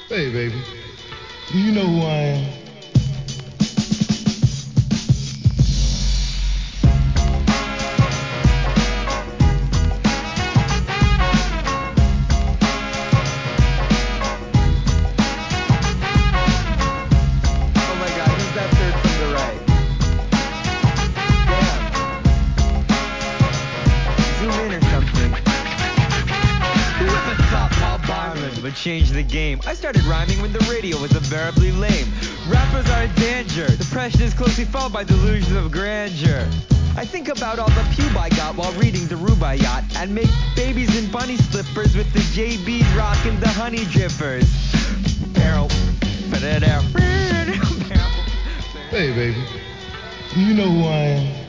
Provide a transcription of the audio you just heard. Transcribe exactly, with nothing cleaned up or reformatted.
Hey, baby, do you know who I am? Oh my god, who's that third from the right? Damn. Zoom in or something. Who ever thought Paul Barman would change the game? I started rhyming when the radio was invariably lame. Rappers are in danger. Depression is closely followed by delusions of grandeur. I think about all the pube I got while reading the Rubaiyat and make babies in bunny slippers with the J Bs rocking the honey drippers. Barrel. Hey, baby, do you know who I am?